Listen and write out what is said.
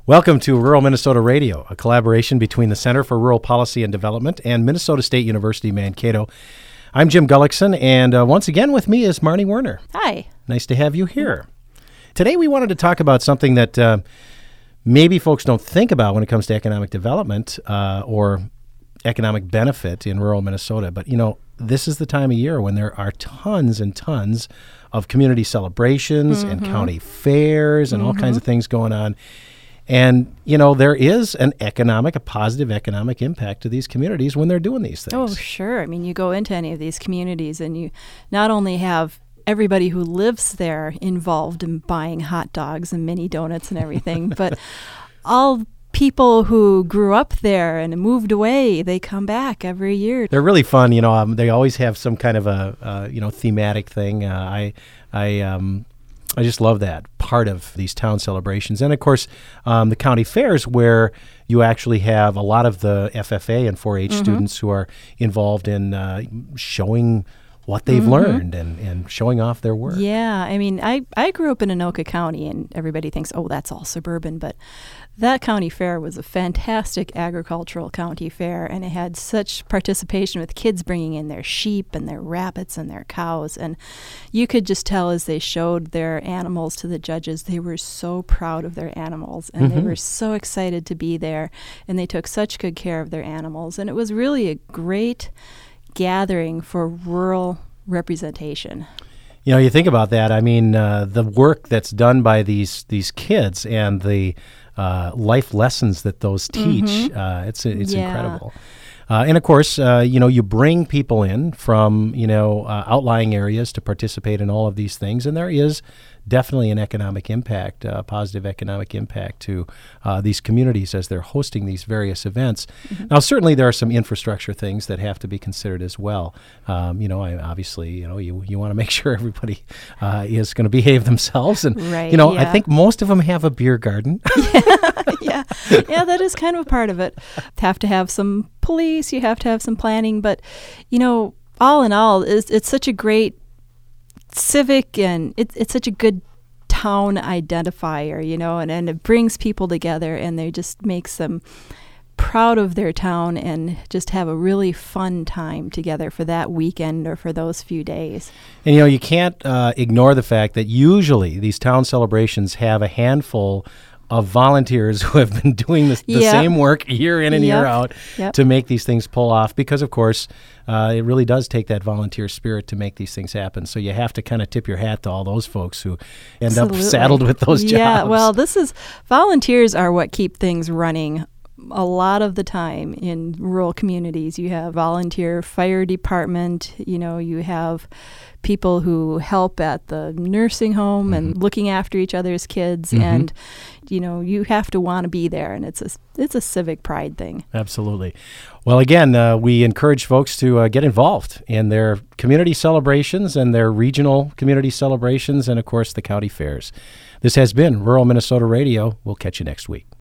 Welcome to Rural Minnesota Radio, a collaboration between the Center for Rural Policy and Development and Minnesota State University Mankato. I'm Jim Gullickson, and once again with me is Marnie Werner. Hi. Nice to have you here. Today we wanted to talk about something that maybe folks don't think about when it comes to economic development or economic benefit in rural Minnesota. But, this is the time of year when there are tons and tons of community celebrations and county fairs and all kinds of things going on. And, there is a positive economic impact to these communities when they're doing these things. Oh, sure. I mean, you go into any of these communities and you not only have everybody who lives there involved in buying hot dogs and mini donuts and everything, but all people who grew up there and moved away, they come back every year. They're really fun. They always have some kind of a thematic thing. I just love that part of these town celebrations. And, of course, the county fairs where you actually have a lot of the FFA and 4-H students who are involved in showing what they've learned and showing off their work. Yeah, I mean, I grew up in Anoka County, and everybody thinks, oh, that's all suburban, but that county fair was a fantastic agricultural county fair, and it had such participation with kids bringing in their sheep and their rabbits and their cows, and you could just tell as they showed their animals to the judges, they were so proud of their animals, and they were so excited to be there, and they took such good care of their animals, and it was really a great gathering for rural representation. You think about that. I mean, the work that's done by these kids and the life lessons that those teach, it's incredible. And, of course, you bring people in from, outlying areas to participate in all of these things, and there is definitely an economic impact, positive economic impact to these communities as they're hosting these various events. Now, certainly there are some infrastructure things that have to be considered as well. Obviously, you want to make sure everybody is going to behave themselves. And, I think most of them have a beer garden. Yeah, that is kind of a part of it. Have to have some police, you have to have some planning, but, all in all, it's such a great civic, and it's such a good town identifier, and it brings people together, and they just makes them proud of their town and just have a really fun time together for that weekend or for those few days. And, you can't ignore the fact that usually these town celebrations have a handful of volunteers who have been doing the same work year in and year out to make these things pull off because, of course, it really does take that volunteer spirit to make these things happen. So you have to kind of tip your hat to all those folks who end up saddled with those jobs. Yeah, well, volunteers are what keep things running a lot of the time in rural communities. You have volunteer fire department, you have people who help at the nursing home and looking after each other's kids, and you have to want to be there, and it's a civic pride thing. Absolutely. Well, again, we encourage folks to get involved in their community celebrations and their regional community celebrations and, of course, the county fairs. This has been Rural Minnesota Radio. We'll catch you next week.